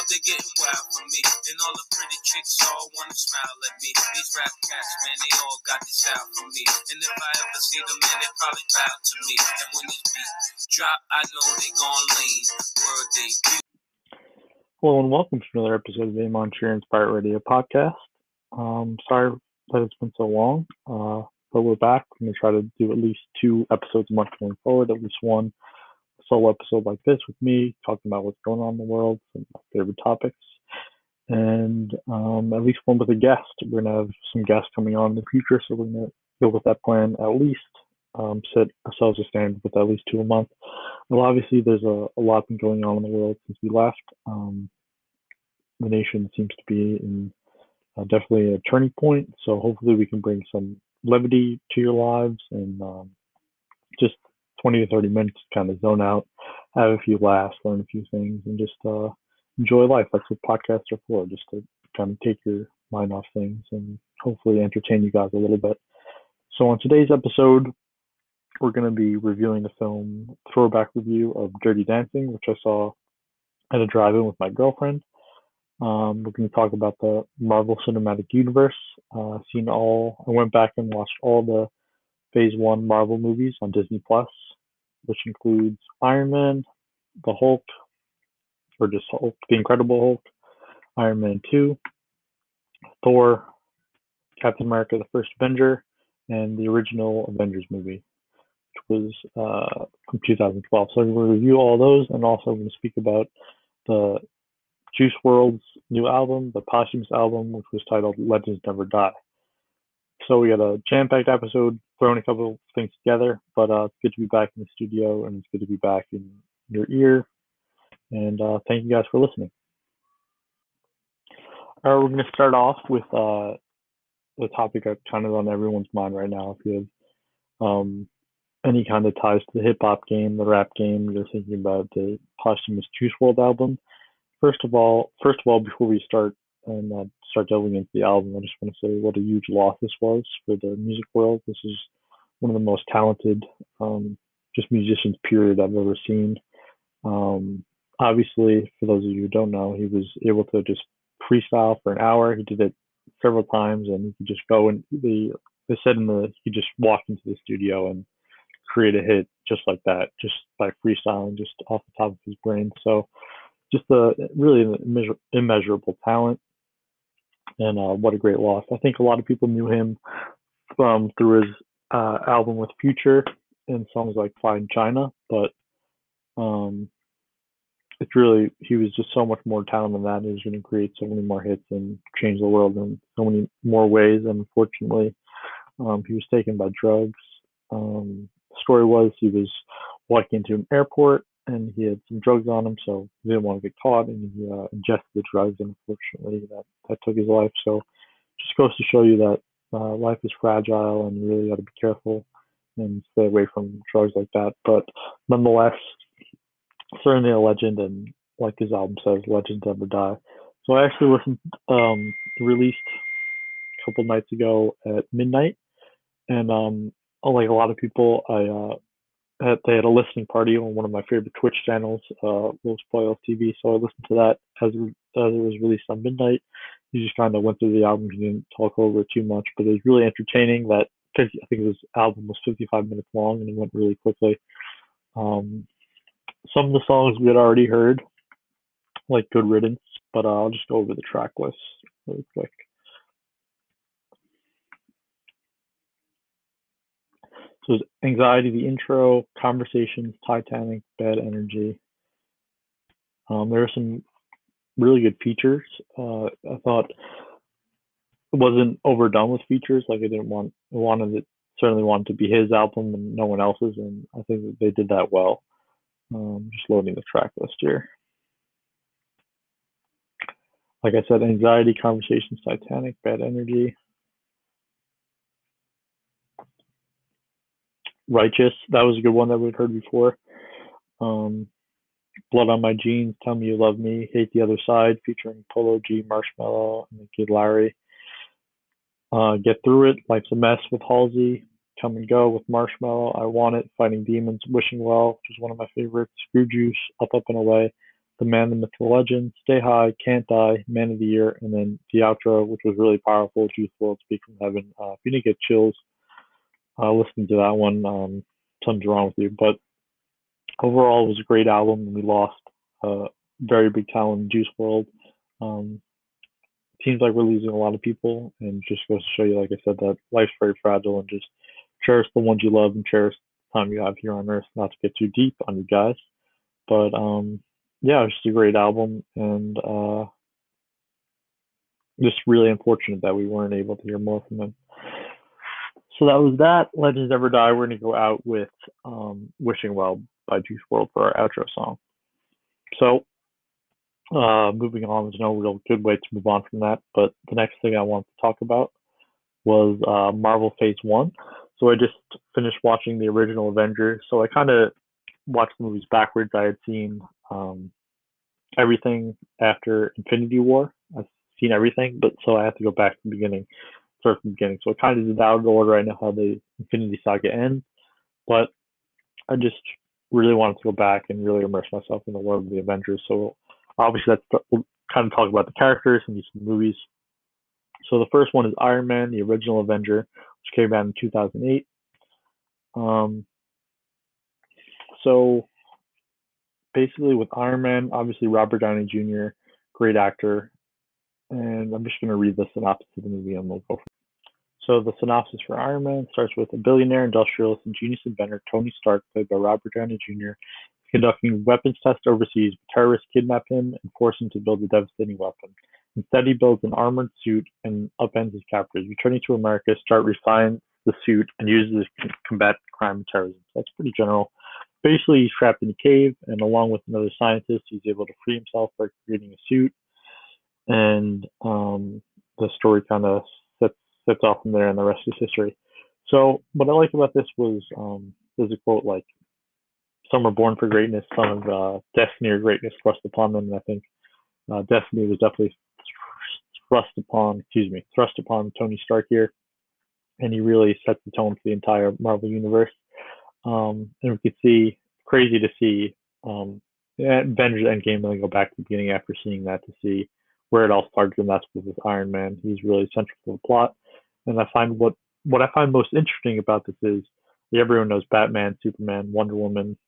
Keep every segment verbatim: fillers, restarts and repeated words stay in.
they're getting wild for me. And all the pretty chicks all wanna smile at me. These rap cats, man, they all got this out for me. And if I ever see them, man, they probably bow to me. And when this beat drop, I know they gon' lean. World debut. Hello and welcome to another episode of the Amon Sheeran's Pirate Radio podcast. Um, sorry that it's been so long, uh, but we're back. I'm going to try to do at least two episodes a month going forward, at least one solo episode like this with me, talking about what's going on in the world, some of my favorite topics, and um, at least one with a guest. We're going to have some guests coming on in the future, so we're going to go with that plan at least, um, set ourselves a standard with at least two a month. Well, obviously, there's a, a lot been going on in the world since we left. Um, the nation seems to be in uh, definitely a turning point. So hopefully, we can bring some levity to your lives and um, just twenty to thirty minutes to kind of zone out, have a few laughs, learn a few things, and just uh, enjoy life. That's what podcasts are for, just to kind of take your mind off things and hopefully entertain you guys a little bit. So on today's episode, we're going to be reviewing the film throwback review of Dirty Dancing, which I saw at a drive-in with my girlfriend. Um, we're going to talk about the Marvel Cinematic Universe. Uh, seen all. I went back and watched all the Phase One Marvel movies on Disney Plus, which includes Iron Man, the Hulk, or just Hulk, the Incredible Hulk, Iron Man Two, Thor, Captain America: The First Avenger, and the original Avengers movie, was uh, from two thousand twelve. So we're going to review all those, and also we're going to speak about the Juice world's new album, the posthumous album, which was titled Legends Never Die. So we got a jam-packed episode, throwing a couple of things together, but uh, it's good to be back in the studio, and it's good to be back in your ear. And uh, thank you guys for listening. All right, we're going to start off with uh, the topic that kind of on everyone's mind right now. If you have um, any kind of ties to the hip hop game, the rap game, you're thinking about the posthumous Juice world album. First of all, first of all, before we start and uh, start delving into the album, I just want to say what a huge loss this was for the music world. This is one of the most talented, um, just musicians period I've ever seen. Um, obviously, for those of you who don't know, he was able to just freestyle for an hour. He did it several times, and he could just go and the they said in the he could just walk into the studio and create a hit just like that, just by freestyling, just off the top of his brain. So just a really an immeasur- immeasurable talent, and uh, what a great loss. I think a lot of people knew him from through his uh, album with Future and songs like Fine China, but um, it's really he was just so much more talented than that. He was going to create so many more hits and change the world in so many more ways. And unfortunately, um, he was taken by drugs. Um, the story was he was walking into an airport and he had some drugs on him, so he didn't want to get caught, and he uh, ingested the drugs, and unfortunately that, that took his life. So just goes to show you that uh, life is fragile, and you really got to be careful and stay away from drugs like that. But nonetheless, certainly a legend, and like his album says, legends never die. So I actually listened, um, released a couple nights ago at midnight, and um, like a lot of people, I uh, had, they had a listening party on one of my favorite Twitch channels, uh, Will Spoil T V. So I listened to that as it, as it was released on midnight. He just kind of went through the album. He didn't talk over it too much, but it was really entertaining. That because I think his album was fifty-five minutes long, and it went really quickly. Um, some of the songs we had already heard, like Good Riddance, but uh, I'll just go over the track list really quick. So it's Anxiety, the intro, Conversations, Titanic, Bad Energy. Um, there are some really good features. Uh, I thought it wasn't overdone with features. Like I didn't want, I wanted it certainly wanted to be his album and no one else's, and I think that they did that well. Um, just loading the track list here. Like I said, Anxiety, Conversations, Titanic, Bad Energy. Righteous, that was a good one that we'd heard before. Um, Blood on My Jeans, Tell Me You Love Me, Hate the Other Side, featuring Polo G, Marshmello, and Kid Laroi. Uh, Get Through It, Life's a Mess with Halsey, Come and Go with Marshmello, I Want It, Fighting Demons, Wishing Well, which is one of my favorites, Screw Juice, Up, Up and Away, the Man, the Myth, the Legend, Stay High, Can't Die, Man of the Year, and then the outro, which was really powerful, Juice WRLD, Speak from Heaven. Uh, if you didn't get chills, uh, listen to that one. Um, something's wrong with you. But overall, it was a great album, and we lost uh, very big talent in Juice WRLD. Um, seems like we're losing a lot of people, and just goes to show you, like I said, that life's very fragile, and just cherish the ones you love and cherish the time you have here on Earth. Not to get too deep on you guys, but um, yeah, it's just a great album, and uh, just really unfortunate that we weren't able to hear more from them. So that was that. Legends Never Die. We're gonna go out with um, "Wishing Well" by Juice WRLD for our outro song. So uh, moving on, there's no real good way to move on from that. But the next thing I want to talk about was uh, Marvel Phase One. So I just finished watching the original Avengers. So I kind of watched the movies backwards. I had seen um, everything after Infinity War. I've seen everything, but so I have to go back to the beginning, start from the beginning. So I kind of did out of order. I know how the Infinity Saga ends, but I just really wanted to go back and really immerse myself in the world of the Avengers. So obviously, that's we'll kind of talk about the characters in these movies. So the first one is Iron Man, the original Avenger, which came out in two thousand eight. Um, so basically, with Iron Man, obviously Robert Downey Junior, great actor, and I'm just going to read the synopsis of the movie and we'll go from. So the synopsis for Iron Man starts with a billionaire industrialist and genius inventor, Tony Stark, played by Robert Downey Junior, conducting weapons tests overseas. Terrorists kidnap him and force him to build a devastating weapon. Instead, he builds an armored suit and upends his captors. Returning to America, Stark refines the suit and uses it to combat crime and terrorism. So that's pretty general. Basically, he's trapped in a cave, and along with another scientist, he's able to free himself by creating a suit. And um, the story kind of sets, sets off from there, and the rest is history. So what I like about this was um, there's a quote like, "Some are born for greatness, some of uh, destiny or greatness thrust upon them." And I think uh, destiny was definitely thrust upon, excuse me, thrust upon Tony Stark here, and he really sets the tone for the entire Marvel universe. Um, and we could see, crazy to see, um, Avengers Endgame, then go back to the beginning after seeing that to see where it all started, and that's with Iron Man. He's really central to the plot, and I find what what I find most interesting about this is everyone knows Batman, Superman, Wonder Woman,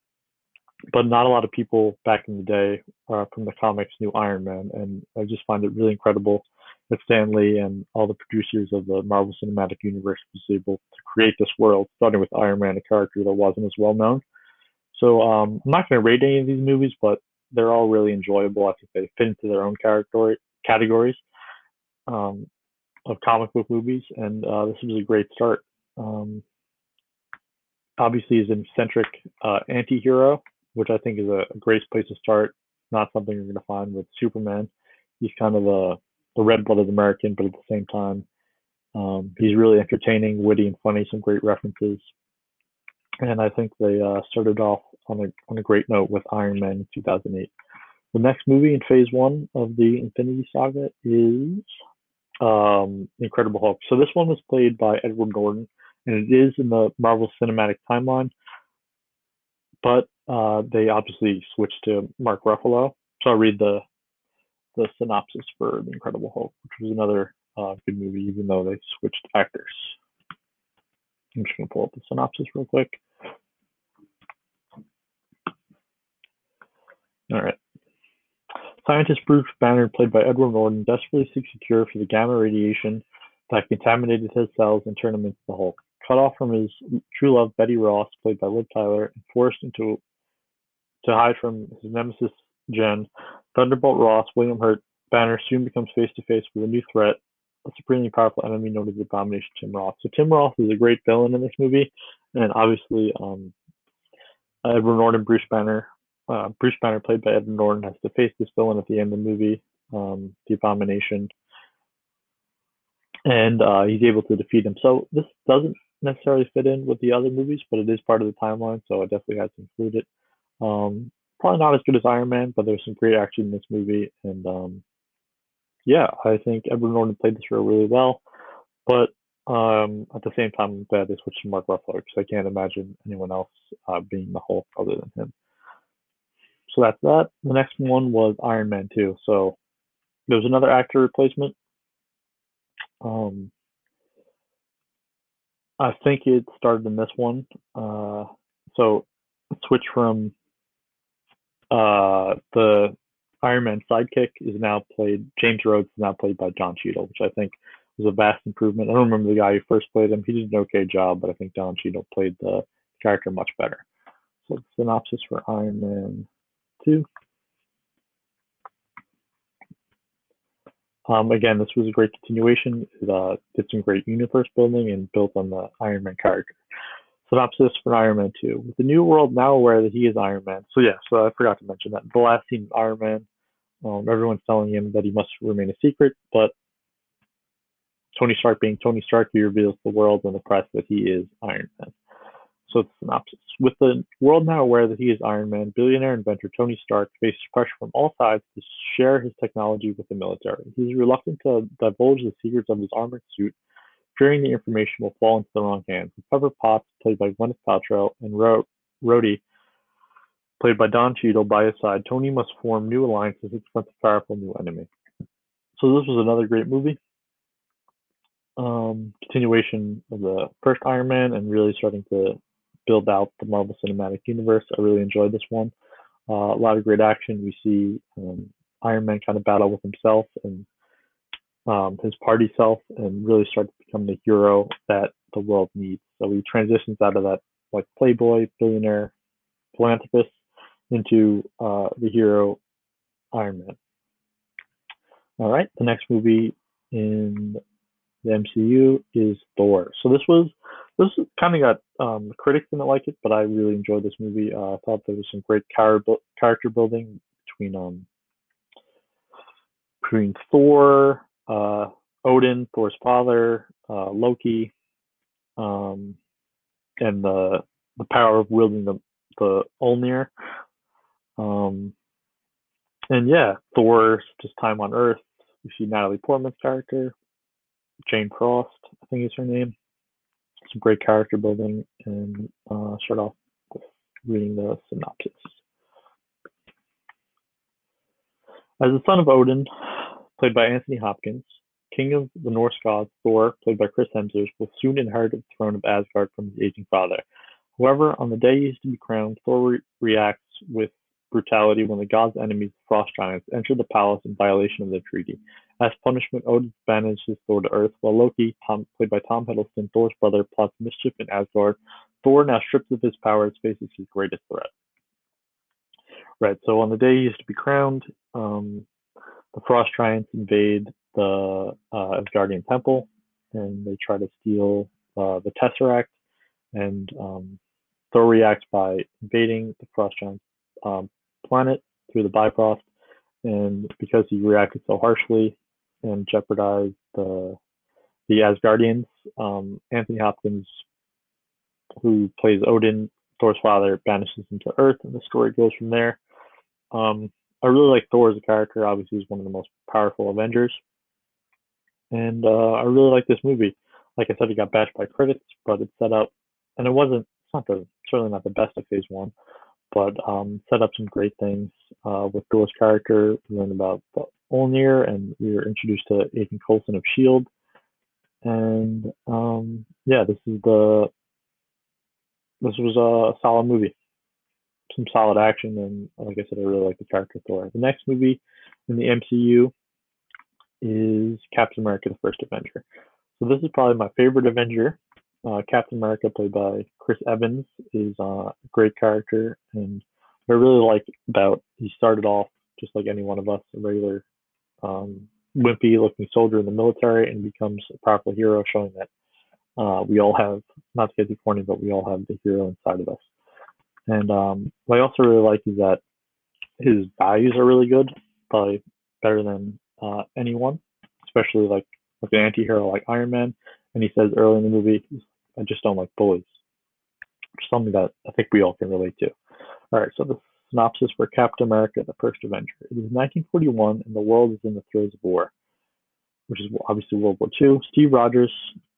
but not a lot of people back in the day uh, from the comics knew Iron Man, and I just find it really incredible that Stan Lee and all the producers of the Marvel Cinematic Universe was able to create this world, starting with Iron Man, a character that wasn't as well known. So um, I'm not going to rate any of these movies, but they're all really enjoyable. I think they fit into their own category categories um, of comic book movies, and uh, this was a great start. Um, obviously, he's an eccentric uh, anti-hero, which I think is a, a great place to start. Not something you're going to find with Superman. He's kind of a, a red-blooded American, but at the same time, um, he's really entertaining, witty, and funny. Some great references, and I think they uh, started off on a on a great note with Iron Man in two thousand eight. The next movie in Phase One of the Infinity Saga is um, Incredible Hulk. So this one was played by Edward Norton, and it is in the Marvel Cinematic Timeline, but uh, they obviously switched to Mark Ruffalo. So I'll read the the synopsis for The Incredible Hulk, which was another uh, good movie, even though they switched actors. I'm just going to pull up the synopsis real quick. All right. Scientist Bruce Banner, played by Edward Norton, desperately seeks a cure for the gamma radiation that contaminated his cells and turned him into the Hulk. Cut off from his true love, Betty Ross, played by Liv Tyler, and forced into to hide from his nemesis, Jen, Thunderbolt Ross, William Hurt, Banner soon becomes face to face with a new threat, a supremely powerful enemy known as the Abomination, Tim Roth. So Tim Roth is a great villain in this movie, and obviously um, Edward Norton, Bruce Banner, uh, Bruce Banner, played by Edward Norton, has to face this villain at the end of the movie, um, the Abomination, and uh, he's able to defeat him. So this doesn't necessarily fit in with the other movies, but it is part of the timeline, so I definitely had to include it. Um, probably not as good as Iron Man, but there's some great action in this movie, and um, yeah, I think Edward Norton played this role really well. But um, at the same time, I'm glad they switched to Mark Ruffalo because I can't imagine anyone else uh, being the Hulk other than him. so that's that. The next one was Iron Man two. So there was another actor replacement. Um, I think it started in this one. Uh, so switch from uh, the Iron Man sidekick is now played. James Rhodes is now played by Don Cheadle, which I think was a vast improvement. I don't remember the guy who first played him. He did an okay job, but I think Don Cheadle played the character much better. So the synopsis for Iron Man two. Um, again, this was a great continuation. It uh, did some great universe building and built on the Iron Man character. Synopsis for Iron Man two. With the new world now aware that he is Iron Man. So yeah, so I forgot to mention that. The last scene of Iron Man, um, everyone's telling him that he must remain a secret, but Tony Stark being Tony Stark, he reveals to the world and the press that he is Iron Man. So it's synopsis. With the world now aware that he is Iron Man, billionaire inventor Tony Stark faces pressure from all sides to share his technology with the military. He is reluctant to divulge the secrets of his armored suit, fearing the information will fall into the wrong hands. With Pepper Potts, played by Gwyneth Paltrow, and Ro- Rhodey, played by Don Cheadle, by his side, Tony must form new alliances to confront a powerful new enemy. So this was another great movie. Um, continuation of the first Iron Man and really starting to build out the Marvel Cinematic Universe. I really enjoyed this one. Uh, a lot of great action. We see um, Iron Man kind of battle with himself and um, his party self and really start to become the hero that the world needs. So he transitions out of that like playboy, billionaire, philanthropist into uh, the hero Iron Man. All right, the next movie in the M C U is Thor. So this was this kind of got um, critics didn't like it, but I really enjoyed this movie. Uh, I thought there was some great character character building between um between Thor, uh, Odin, Thor's father, uh, Loki, um, and the the power of wielding the the Mjolnir. Um, and yeah, Thor's just time on Earth. You see Natalie Portman's character, Jane Frost, I think is her name. Some great character building, and uh, start off with reading the synopsis. As the son of Odin, played by Anthony Hopkins, king of the Norse gods, Thor, played by Chris Hemsworth, will soon inherit the throne of Asgard from his aging father. However, on the day he is to be crowned, Thor re- reacts with brutality when the god's enemies, the Frost Giants, enter the palace in violation of the treaty. As punishment, Odin banishes Thor to Earth, while Loki, Tom, played by Tom Hiddleston, Thor's brother, plots mischief in Asgard. Thor, now stripped of his powers, faces his greatest threat. Right, so on the day he is to be crowned, um, the Frost Giants invade the uh, Asgardian temple, and they try to steal uh, the Tesseract, and um, Thor reacts by invading the Frost Giants um, planet through the Bifrost, and because he reacted so harshly and jeopardized the the Asgardians, um, Anthony Hopkins, who plays Odin, Thor's father, banishes him to Earth, and the story goes from there. Um, I really like Thor as a character. Obviously, he's one of the most powerful Avengers, and uh, I really like this movie. Like I said, it got bashed by critics, but it set up, and it wasn't. It's not the certainly not the best of Phase One, but um, set up some great things uh, with Thor's character. We learned about the Mjolnir, and we were introduced to Agent Coulson of Shield. And um, yeah, this is the this was a solid movie, some solid action, and like I said, I really like the character Thor. The next movie in the M C U is Captain America: The First Avenger. So this is probably my favorite Avenger. Uh, Captain America, played by Chris Evans, is uh, a great character, and what I really like about he started off just like any one of us, a regular um, wimpy-looking soldier in the military, and becomes a powerful hero, showing that uh, we all have, not to get too corny, but we all have the hero inside of us. And um, what I also really like is that his values are really good, probably better than uh, anyone, especially like with an anti-hero like Iron Man. And he says early in the movie, I just don't like bullies, which is something that I think we all can relate to. All right, so the synopsis for Captain America: The First Avenger. It is nineteen forty-one, and the world is in the throes of war, which is obviously World War Two. Steve Rogers,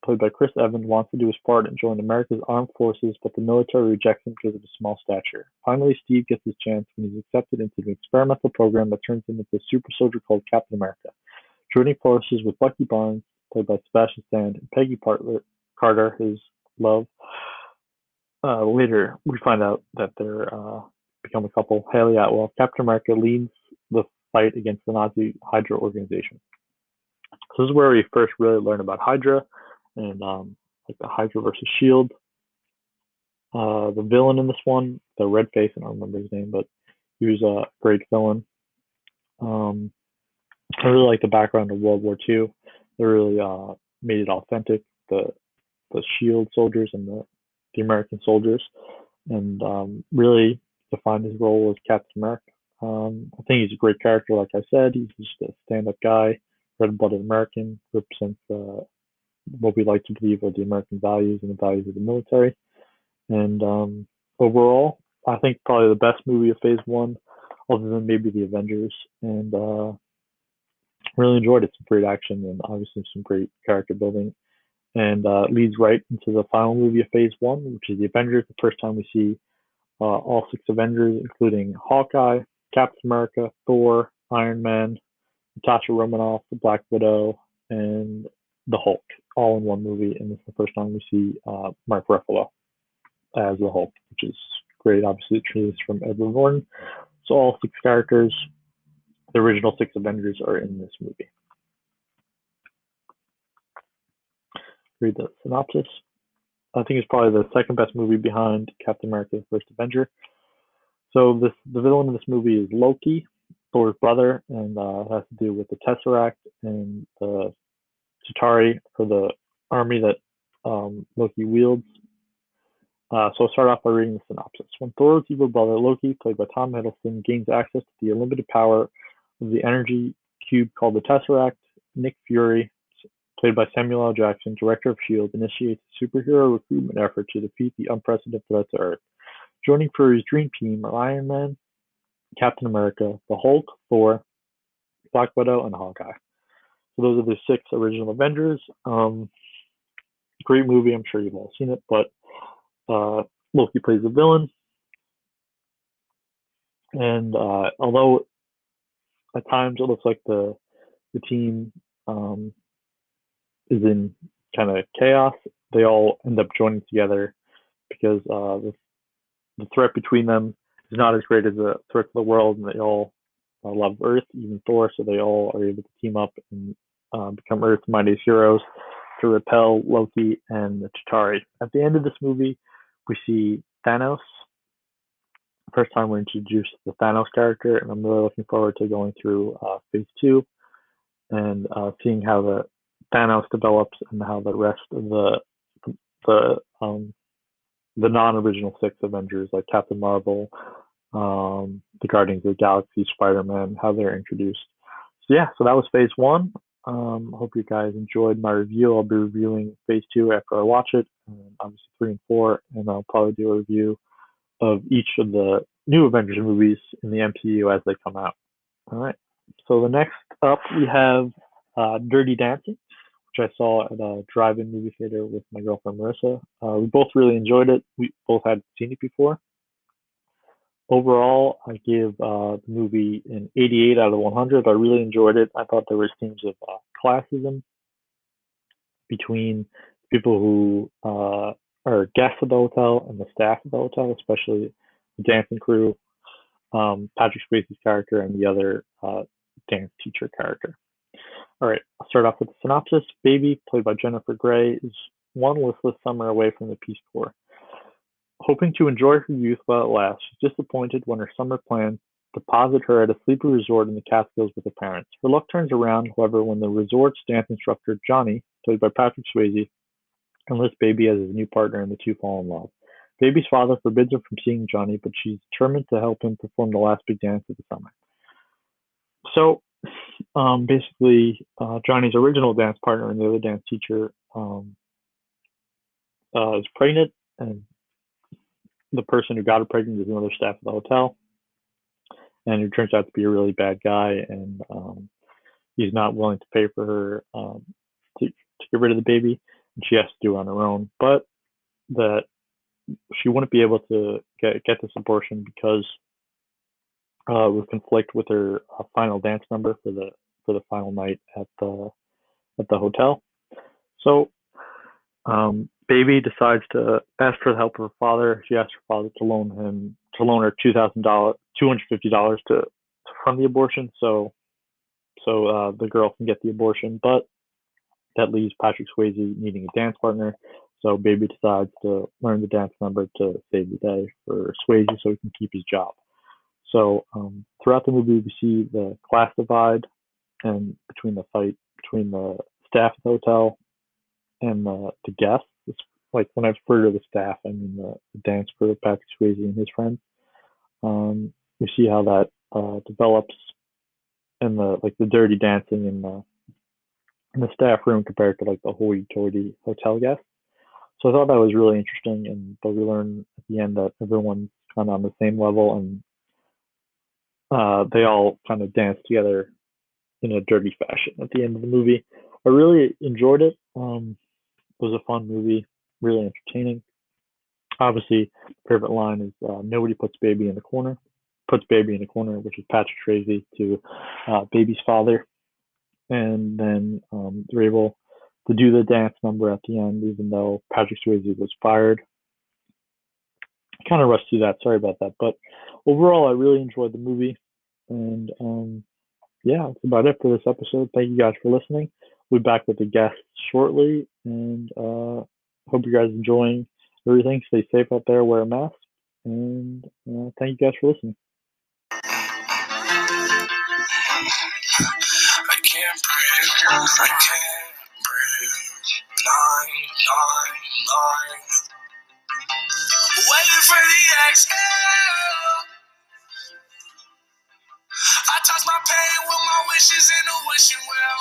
played by Chris Evans, wants to do his part and join America's armed forces, but the military rejects him because of his small stature. Finally, Steve gets his chance when he's accepted into an experimental program that turns him into a super soldier called Captain America. Joining forces with Bucky Barnes, played by Sebastian Stan, and Peggy Partler, Carter, his love. Uh, later, we find out that they're uh, become a couple. Haley Atwell, Captain America, leads the fight against the Nazi Hydra organization. So this is where we first really learn about Hydra and um, like the Hydra versus Shield. Uh, the villain in this one, the red face, I don't remember his name, but he was a great villain. Um, I really like the background of World War Two. They really uh, made it authentic. The the Shield soldiers and the the American soldiers, and um, really defined his role as Captain America. Um, I think he's a great character. Like I said, he's just a stand-up guy, red-blooded American, represents uh, what we like to believe are the American values and the values of the military. And um, overall, I think probably the best movie of Phase One, other than maybe the Avengers. And uh, really enjoyed it. Some great action and obviously some great character building. And uh, leads right into the final movie of Phase One, which is the Avengers. The first time we see uh, all six Avengers, including Hawkeye, Captain America, Thor, Iron Man, Natasha Romanoff, the Black Widow, and the Hulk, all in one movie. And this is the first time we see uh, Mark Ruffalo as the Hulk, which is great. Obviously, it's released from Edward Norton. So all six characters, the original six Avengers, are in this movie. Read the synopsis. I think it's probably the second best movie behind Captain America: The First Avenger. So this the villain in this movie is Loki, Thor's brother, and uh, it has to do with the Tesseract and the Chitauri for the army that um, Loki wields. Uh, so I'll start off by reading the synopsis. When Thor's evil brother Loki, played by Tom Hiddleston, gains access to the unlimited power of the energy cube called the Tesseract, Nick Fury, played by Samuel L. Jackson, director of S H I E L D, initiates a superhero recruitment effort to defeat the unprecedented threat to Earth. Joining Fury's dream team are Iron Man, Captain America, the Hulk, Thor, Black Widow, and Hawkeye. So those are the six original Avengers. Um, great movie. I'm sure you've all seen it, but uh, Loki plays the villain. And uh, although at times it looks like the the team um, is in kind of chaos, they all end up joining together because uh, the, the threat between them is not as great as the threat to the world, and they all uh, love Earth, even Thor, so they all are able to team up and uh, become Earth's mightiest heroes to repel Loki and the Chitauri. At the end of this movie, we see Thanos. First time we're introduced to the Thanos character, and I'm really looking forward to going through uh, Phase Two and uh, seeing how the Thanos develops and how the rest of the the um, the non-original six Avengers, like Captain Marvel, um, the Guardians of the Galaxy, Spider-Man, how they're introduced. So yeah, so that was Phase One. Um, I hope you guys enjoyed my review. I'll be reviewing Phase Two after I watch it, and obviously three and four, and I'll probably do a review of each of the new Avengers movies in the M C U as they come out. All right. So the next up we have uh, Dirty Dancing, which I saw at a drive-in movie theater with my girlfriend Marissa. Uh, we both really enjoyed it. We both had seen it before. Overall, I give uh, the movie an eighty-eight out of one hundred. I really enjoyed it. I thought there was themes of uh, classism between people who uh, are guests at the hotel and the staff at the hotel, especially the dancing crew, um, Patrick Swayze's character, and the other uh, dance teacher character. All right, I'll start off with the synopsis. Baby, played by Jennifer Grey, is one listless summer away from the Peace Corps. Hoping to enjoy her youth while it lasts, she's disappointed when her summer plans deposit her at a sleepy resort in the Catskills with her parents. Her luck turns around, however, when the resort's dance instructor, Johnny, played by Patrick Swayze, enlists Baby as his new partner and the two fall in love. Baby's father forbids her from seeing Johnny, but she's determined to help him perform the last big dance of the summer. So, um, basically, uh, Johnny's original dance partner and the other dance teacher um, uh, is pregnant, and the person who got her pregnant is another staff at the hotel, and it turns out to be a really bad guy, and um, he's not willing to pay for her um, to, to get rid of the baby. she has to do it on her own, but that she wouldn't be able to get get this abortion because uh, it would conflict with her uh, final dance number for the for the final night at the at the hotel. So um, Baby decides to ask for the help of her father. She asks her father to loan him to loan her two thousand dollars, two hundred fifty dollars to, to fund the abortion, so so uh, the girl can get the abortion. But that leaves Patrick Swayze needing a dance partner. So Baby decides to learn the dance number to save the day for Swayze so he can keep his job. So um, throughout the movie, we see the class divide and between the fight between the staff at the hotel and the, the guests. It's like when I refer to the staff, I mean the, the dance crew, Patrick Swayze and his friends. Um, we see how that uh, develops and the like the dirty dancing in the in the staff room compared to like the hoity-toity hotel guests. So I thought that was really interesting, and but we learn at the end that everyone's kind of on the same level, and uh, they all kind of dance together in a dirty fashion at the end of the movie. I really enjoyed it. Um, it was a fun movie, really entertaining. Obviously, favorite line is uh, nobody puts Baby in the corner. Puts Baby in the corner, which is Patrick Swayze to uh, Baby's father, and then um, they're able to do the dance number at the end, even though Patrick Swayze was fired. I kind of rushed through that. Sorry about that, but overall, I really enjoyed the movie, and um, yeah, that's about it for this episode. Thank you guys for listening. We'll be back with the guests shortly, and uh, hope you guys are enjoying everything. Stay safe out there, wear a mask, and uh, thank you guys for listening. I can't breathe, I can't breathe. Nine, nine, nine. Waiting for the exhale. I toss my pain with my wishes in a wishing well.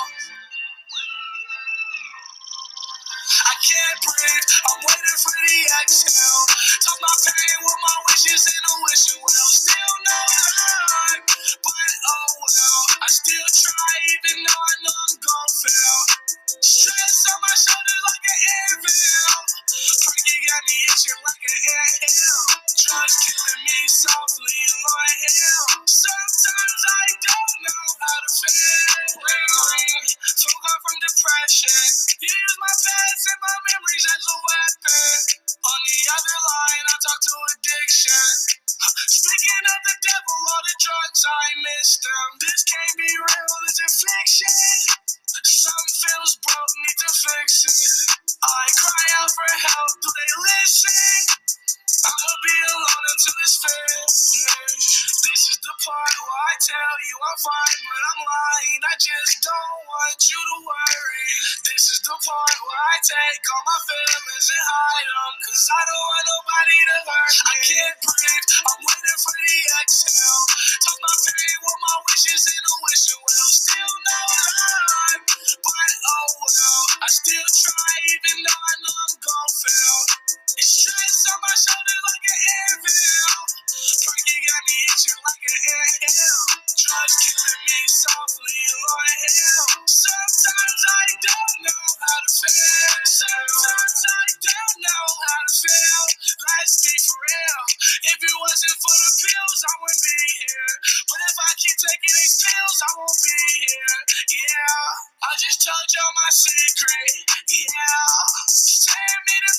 I can't breathe, I'm waiting for the exhale. Toss my pain with my wishes in a wishing well. Still no line, but oh well. I still try even though I know I'm gon' fail. Stress on my shoulders like an anvil. Freaky got me itching like an anthill. Drugs killing me softly, Lord hell. Sometimes I don't know how to feel. Took off from depression. Use my past and my memories as a weapon. On the other line, I talk to addiction. Speaking of the devil, all the drugs, I miss them. This can't be real, it's a fiction. Some feels broke, need to fix it. I cry out for help, do they listen? I'ma be alone until it's finished. This is the part where I tell you I'm fine, but I'm lying. I just don't want you to worry. This is the part where I take all my feelings and hide them, cause I don't want nobody to hurt me. I can't breathe, I'm waiting for the exhale. Talk my pain with my wishes in a wishing well. Still no line, but oh well. I still try even though I know I'm gon' fail. It's stress on my shoulders like an anvil. Freaky got me itching like an anthill. Drugs killing me softly, Lord hell. Sometimes I don't know how to feel. Sometimes I don't know how to feel. Let's be for real. If it wasn't for the pills, I wouldn't be here. But if I keep taking these pills, I won't be here. Yeah, I just told y'all my secret. Yeah, tear me to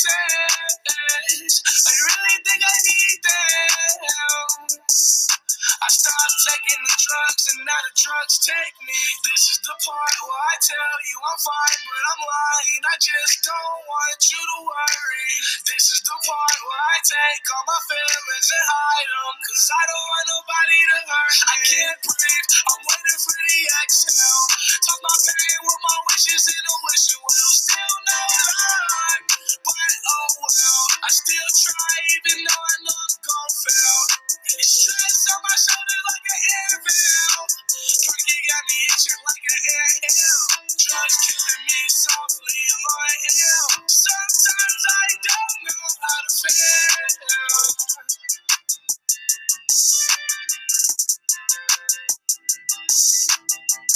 pieces. I really think I need them. I stopped taking the drugs and now the drugs take me. This is the part where I tell you I'm fine, but I'm lying. I just don't want you to worry. This is the part where I take all my feelings and hide them, cause I don't want nobody to hurt me. I can't breathe, I'm waiting for the exhale. Talk my pain with my wishes in a wishing well. Still no line, but oh well. I still try even though I know I'm gon' fail. It's stress on my shoulders like an anvil. Freaky got me itching like an anthill. Drugs